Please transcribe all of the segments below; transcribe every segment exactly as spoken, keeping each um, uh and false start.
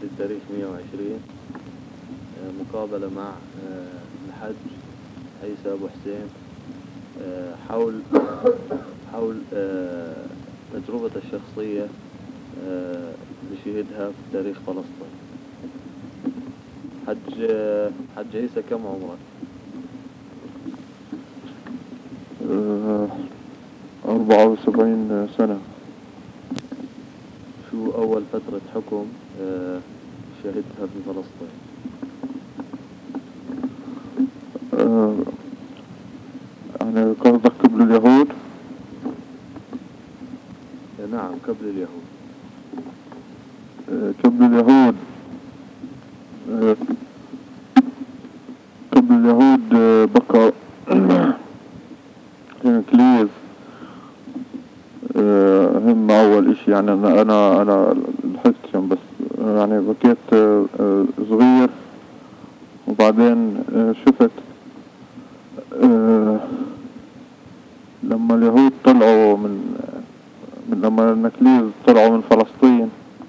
التاريخ مية وعشرين، مقابلة مع الحج عيسى أبو حسين حول حول تجربته الشخصية اللي شهدها في تاريخ فلسطين. حج حج عيسى، كم عمرك؟ أربعة وسبعين سنة. شو أول فترة حكم شهدتها في فلسطين؟ يعني قصدك قبل اليهود؟ نعم، قبل اليهود. قبل اليهود قبل اليهود بقى الإنجليز هم أول إشي. يعني أنا أنا أنا لحقتهم، بس يعني بقيت صغير، وبعدين شفت لما اليهود طلعوا من من لما الإنجليز طلعوا من فلسطين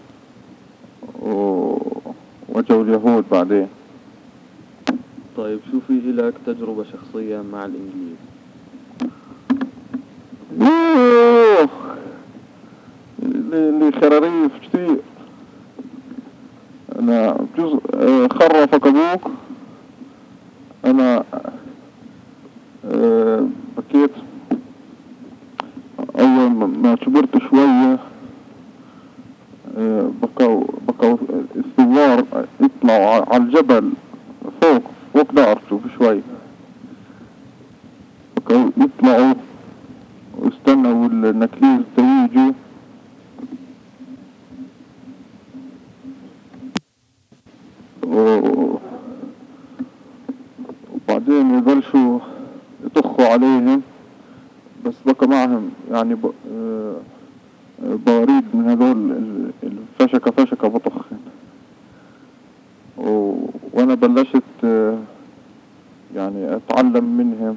وجوا اليهود بعدين. طيب، شو في لك تجربة شخصية مع الإنجليز؟ اللي خراريف كتير. انا بجوز خرفك ابوك. انا أه بكيت اول ما كبرت شوية. أه بقوا بقوا الثوار يطلعوا على الجبل فوق فوق دار، شوف شوي بقوا يطلعوا واستنوا النكليز يجوا، وبعدين يبلشوا يطخوا عليهم. بس بقى معهم يعني بواريد من هذول الفشكة فشكة بطخن. وانا بلشت يعني اتعلم منهم.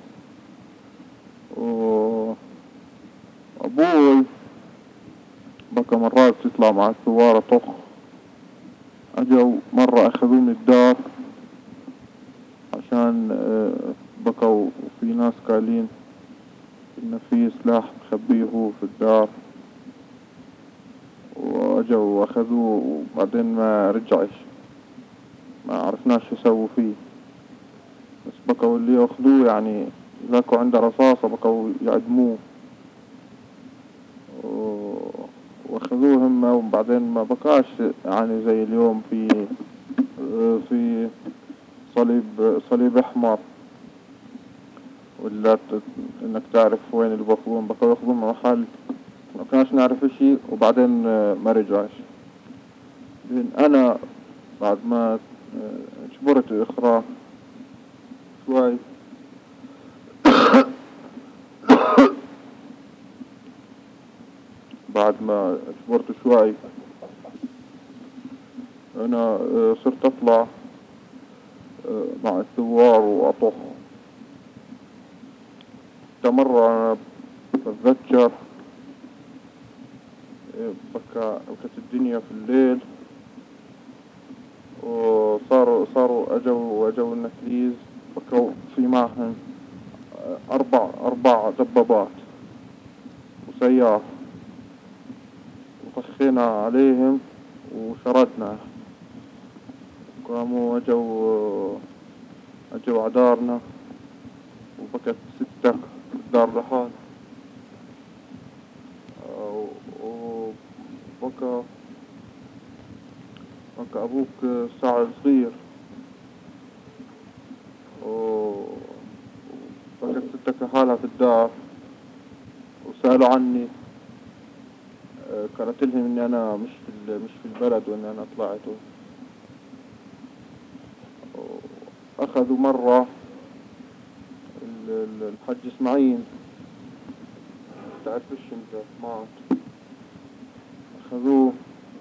وابوي بقى مرات يطلع مع الثوارة طخ. اجوا مرة اخذوني الدار عشان بقوا في ناس قايلين ان في سلاح مخبيه هو في الدار، واجوا واخذوه، وبعدين ما رجعش، ما عرفناش شو سووا فيه. بس بقوا اللي ياخذوه يعني لاقوا عنده رصاصة بقوا يعدموه واخذوه هم. وبعدين ما بقاش يعني زي اليوم في في صليب صليب احمر ولا انك تعرف وين اللي بقوم. بقوا ياخذوه من محل ما كناش نعرف اشي، وبعدين ما رجعش. لان انا بعد ما كبرت اخرى شوي بعد ما كبرت شوي انا صرت اطلع مع الثوار واطخ. مرة انا بتذكر بكا كانت الدنيا في الليل، وصاروا صاروا اجوا اجوا النكليز بكوا في معهم اربع اربع دبابات وسيارة، وطخينا عليهم وشردنا. قاموا اجوا اجوا عدارنا، وبكت ستة دار لحال. وبكى بكى ابوك ساعة صغير، وبكت ستة كحالها في الدار، وسألوا عني. قالت لهم اني انا مش في مش في البلد واني انا طلعت. اخذوا مرة الحج اسماعيل، تعرفش انت مات، اخذوه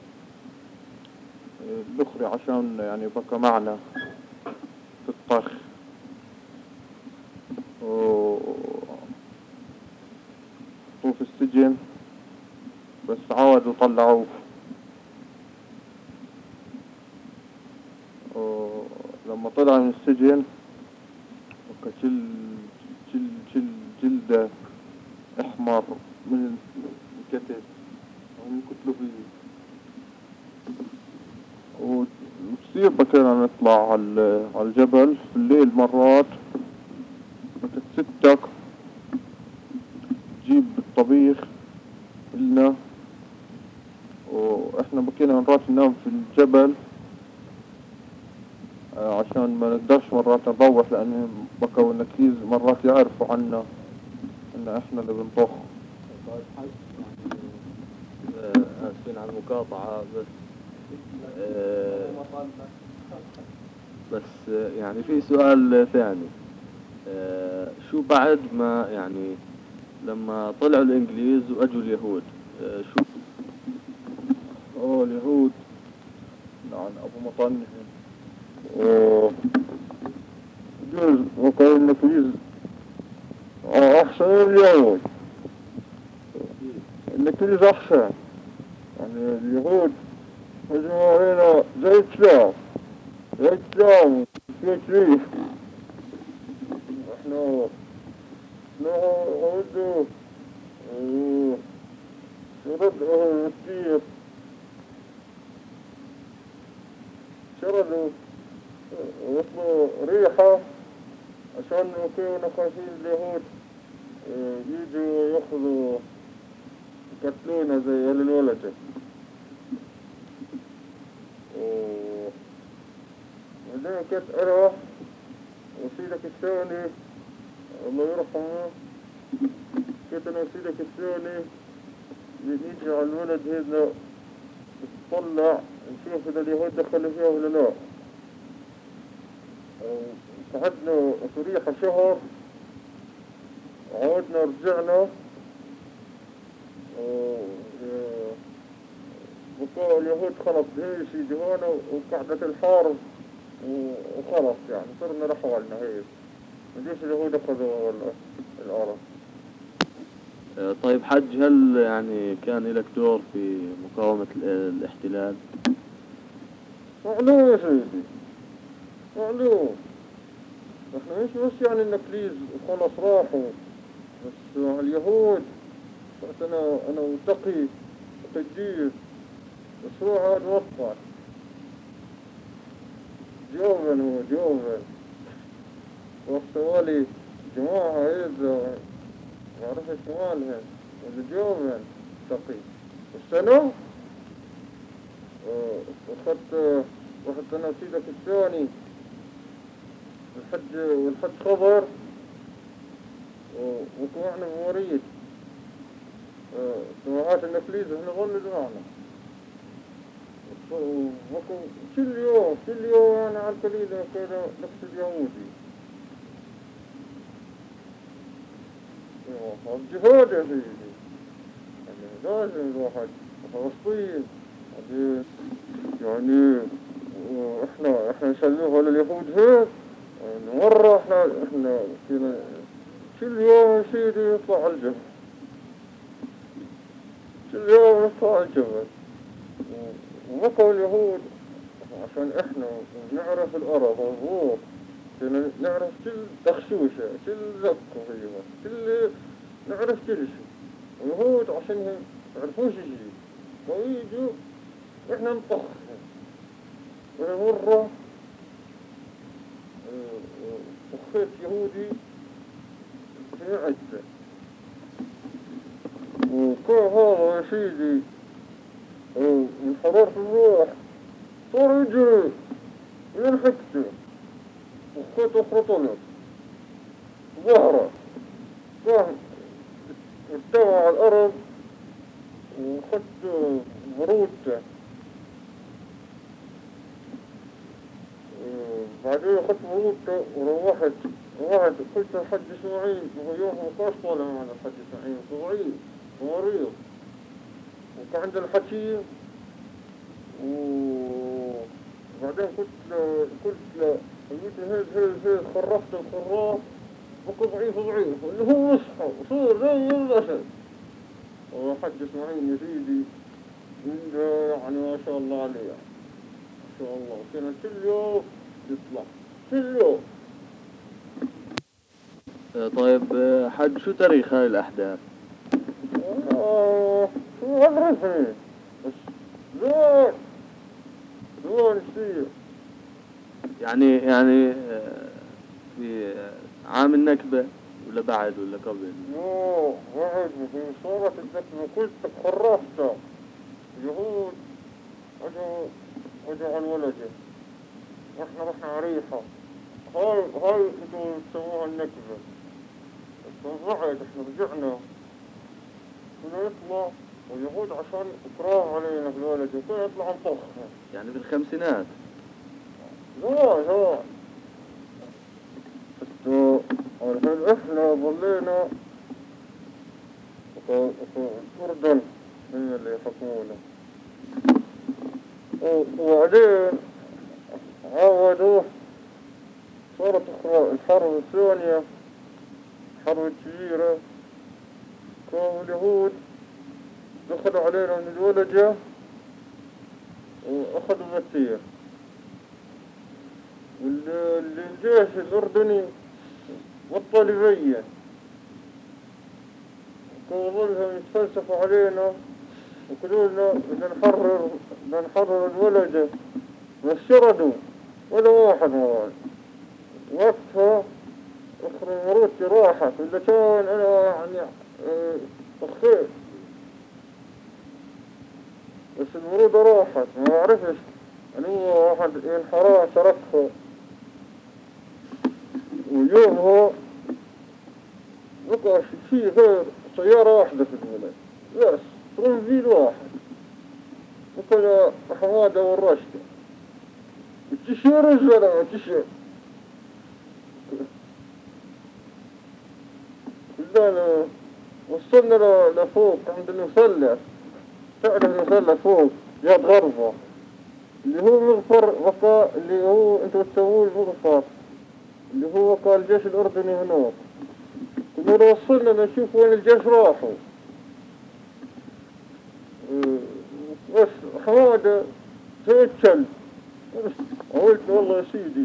الاخرى عشان يعني بقى معنا في الطخ. وحطوه في السجن، بس عاودوا طلعوه. لما طلع من السجن وكل جل جل جلده احمر من الكتف ومن كتله فيه، وتصير بكينا نطلع على الجبل في الليل مرات ستك تجيب الطبيخ لنا، واحنا بكينا مرات ننام في الجبل عشان ما نقدرش مرات نروح، لأنهم بكوا النكيز مرات يعرفوا عنا إن إحنا اللي بنطخ. طيب حاج يعني آه، آسفين على المقاطعة، بس آه بس آه، يعني في سؤال ثاني. آه شو بعد ما يعني لما طلعوا الإنجليز وأجوا اليهود، آه شو أوه اليهود عن أبو مطنهم و جوز وكان النكيز أحسن من اليهود. النكيز أحسن، يعني اليهود هجموا علينا زي كلاب زي كلاب زي كليف. احنا نودوا شردوا كتير، شردوا وصلوا ريحة عشان كانوا خايفين اليهود يجوا ياخذوا يقتلونا زي أهل الولدة. وبعدين كنت أروح وسيدك الثاني الله يرحمه، كنت أنا وسيدك الثاني يجي على الولد هذا يطلع نشوف إذا اليهود دخلوا فيها ولا لا. قعدنا في ريحة شهر، عودنا رجعنا بقوا اليهود خلص هيش يجوا هنا وقعدت الحرب وخلص، يعني صرنا لحوالنا هيك مجيش اليهود أخذوا الأرض. آه طيب حج، هل يعني كان لك دور في مقاومة الاحتلال؟ معلوم يا سيدي معلوم، احنا مش بس يعني النكليز وخلص راحوا، بس اليهود انا انا متقي وتجير مشروع هذا وصل جوبن هو جوبن وصوالي جماعة إذا معرفة شمالها والجوبن تقي السنة وخدت وحتى أنا سيدك الثاني الحج والحج خبر وطلعنا بوريد سماعات النكليز احنا غلد معنا وكل كل يوم كل يوم يعني على القليلة كذا نفس اليهودي. الجهاد يا سيدي يعني لازم الواحد فلسطين يعني احنا احنا نسلوها لليهود هيك يعني مرة احنا احنا فينا كل يوم يا سيدي يطلع الجبل، كل يوم يطلع الجبل وبقوا اليهود عشان احنا نعرف الأرض مضبوط، نعرف كل تخشوشة كل زقة فيها كل نعرف كل شيء. اليهود عشانهم يعرفوش شيء ويجوا احنا نطخهم. مرة أخيت يهودي في عدة وكان هذا يا سيدي من حرارة الروح صار يجري ينحكته وخيط أخرى طلب ظهره كان استوى على الأرض وخد برودته، بعدين خدت برودته وروحت روحت قلت الحج إسماعيل وهو يوم مقاش طالع معنا الحج إسماعيل صغير ومريض وكان عند الحكيم. وبعدين قلت له قلت له قلت له هيد هيد هيد خرفت الخراف بقى ضعيف ضعيف اللي هو يصحى وصير زي الأسد. وحج إسماعيل يا سيدي يعني ما شاء الله عليه ما شاء الله كان كل يوم يطلع كل يوم. آه، طيب آه، حد شو تاريخ هاي الأحداث؟ آه، شو عرفني بس زين زين يصير. يعني يعني آه، في آه، عام النكبة ولا بعد ولا قبل؟ يوه بعد في صورة النكبة كنت خرافته يهود اجوا اجوا على الولدة واحنا رحنا عريحة. هاي هاي انتوا تسووها النكبة. بس بعد احنا رجعنا كنا يطلع واليهود عشان إكراه علينا في الولدة كنا يطلع نطخها. يعني بالخمسينات. زمان زمان. بس الحين احنا ظلينا في في الأردن هم اللي يحكمونا. وبعدين عاودوه صارت الحرب الثانية الحرب الكبيرة. كانوا اليهود دخلوا علينا من الولجة وأخذوا بطير. والجيش الأردني بطل يبين. كانوا ظلهم يتفلسفوا علينا ويقولوا لنا بدنا نحرر بدنا نحرر الولجة. بس شردوا ولا واحد مراد. وقتها اخر مرودتي راحت ولا كان انا يعني اخير. بس المرودة راحت ما عرفتش ان هو واحد من حرام تركها. ويومها بقى في غير سيارة واحدة في البلد بس ترنفيل واحد وكذا حمادة والرشدة التشير الزلمة التشير كلنا. وصلنا لفوق عند المثلث. تعرف المثلث فوق جهة غربة اللي هو مغفر بقى اللي هو انتوا تسووه المغفر اللي هو قال الجيش الأردني هناك. كنا وصلنا نشوف وين الجيش راحوا. بس حمادة تتشل قلت والله يا سيدي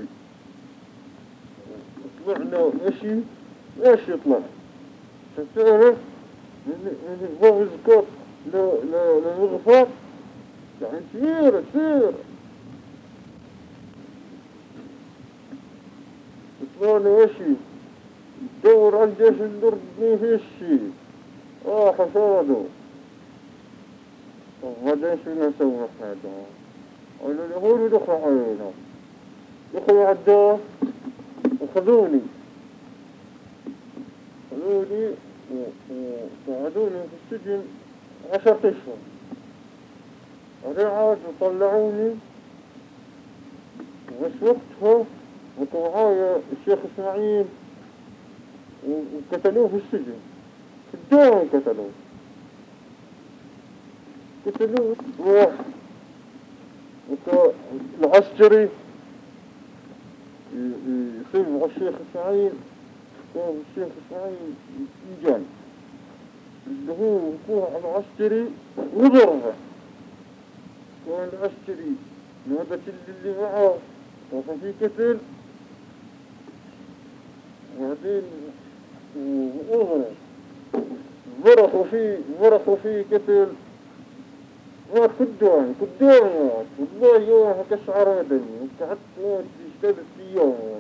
طلعنا مشي ماشي يطلع تعرف من باب الزكاة للمغفر يعني كثير كثير. طلعنا مشي دور على الجيش الأردني في الشي اه حصادوا. وبعدين شو نسوي احنا دون قالوا اليهود دخلوا علينا دخلوا عالدار وخذوني خذوني وقعدوني في السجن عشرة اشهر. بعدين عاد وطلعوني. بس وقتها وكان معايا الشيخ اسماعيل وقتلوه في السجن في الدوام قتلوه قتلوه وكان العسكري يصيب على الشيخ اسماعيل. كان الشيخ اسماعيل يجان اللي هو وقوع على العسكري وضربه. كان العسكري نوبة اللي معه وكان في قتل وبعدين وأغرق ورخوا فيه ورخوا فيه قتل مات كدوان كدوان مات والله يومها كشعر دمي وقعدت موت في ثلاث أيام موت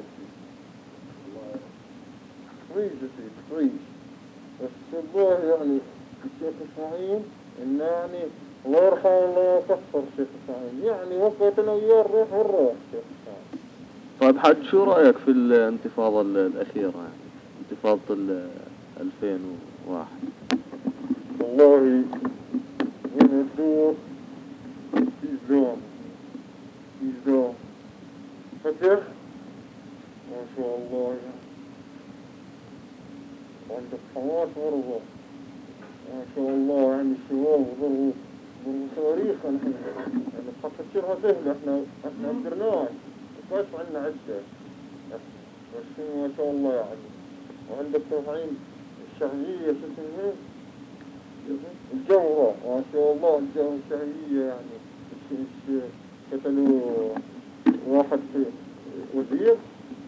طريج يا سيدي طريج. بس الله يعني الشيخ إسماعيل إنه يعني الله يرحمه الله يكفر الشيخ إسماعيل يعني وقت أنا وياه نروح ونروح الشيخ إسماعيل. طيب حد شو رأيك في الانتفاضة الأخيرة يعني انتفاضة ألفين وواحد؟ والله من الدور إلزام إلزام فتح ما شاء الله يعني عندك حماس مرضى ما شاء الله يعني الشباب ضربوا ضربوا صواريخ نحن يعني حتفكرها سهلة احنا احنا قدرناش مكاش عنا عدة بس ما شاء الله يعني. وعندك تفعيل الشعبية شو اسمها الجوهرة ما شاء الله الجوهرة الشعبية يعني قتلوا واحد وزير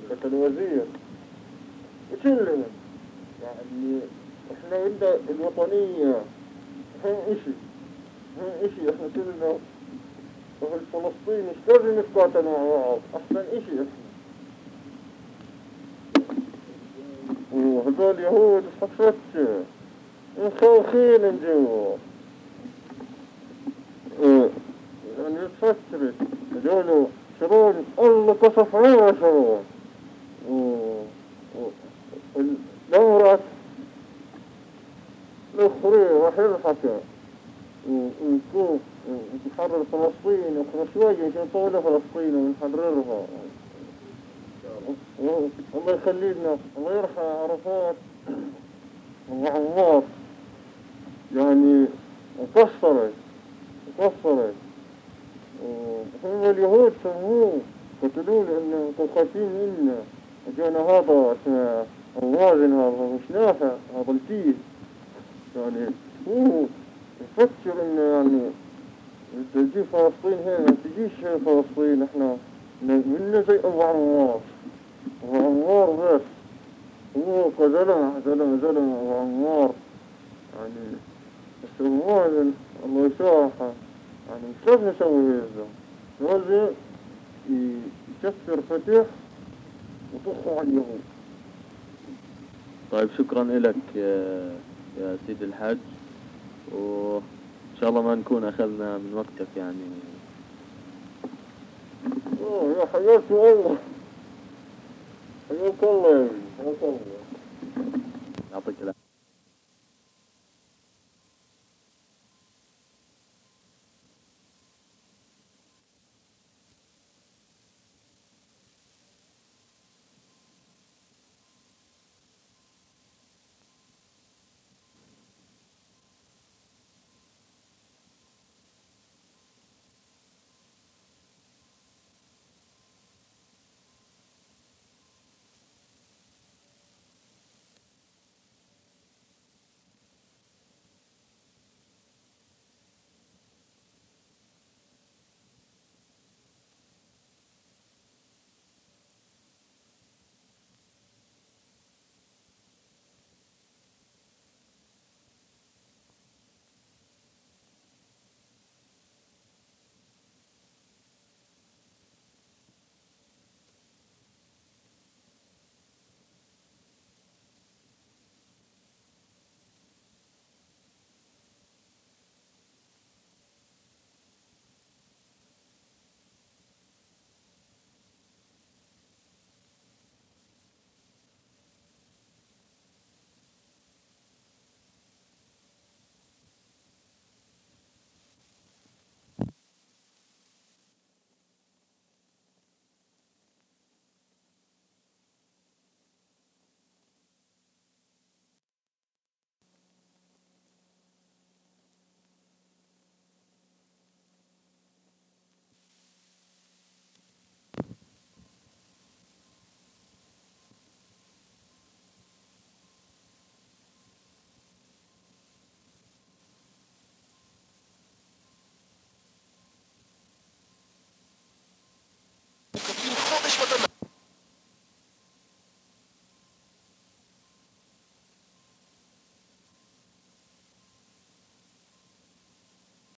قتل وزير وكلهم يعني احنا عندنا الوطنية هم اشي هم اشي احنا كلنا اهل فلسطين مش لازم نتقاتل مع بعض احسن اشي احنا وهذول يهود حفتش مخوخين من جوا اه يعني تفكرت هذول شرون الله قصف عمره شرون والنمرة الأخرى راح يلحقه ونشوف نحرر فلسطين وإحنا شوية نطول فلسطين ونحررها الله يخلينا الله يرحم عرفات وعمار يعني وكسرت وكسرت وهم اليهود سموه قتلوه لأنه كانوا خايفين منا جانا هذا اسمه الوازن هذا مش نافع هذا الفيل يعني هو يفكر انه يعني تجي فلسطين هنا ما تجيش فلسطين احنا منا زي ابو عمار ابو عمار بس هو كزلمة زلمة زلمة ابو عمار يعني بس الوازن الله يسامحه يعني مش لازم يسوي هذا لازم يكسر فتح وطخوا على اليهود. طيب شكرا لك يا, يا سيد الحاج، وإن شاء الله ما نكون أخذنا من وقتك يعني. أوه يا حياك الله، حياك الله يا ابني، حياك الله. يعطيك العافية.